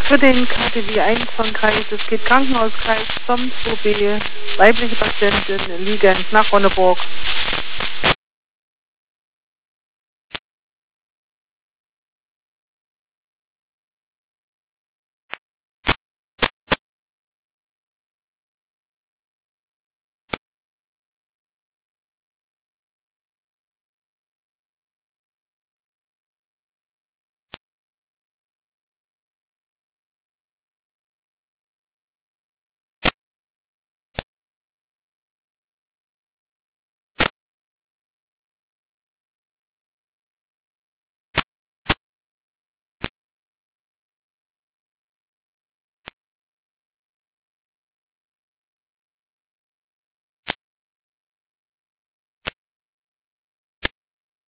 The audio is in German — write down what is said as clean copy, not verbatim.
Für den KTW 1-Kreis, es geht Krankenhauskreis zum 2B, weibliche Patientin liegend nach Ronneburg.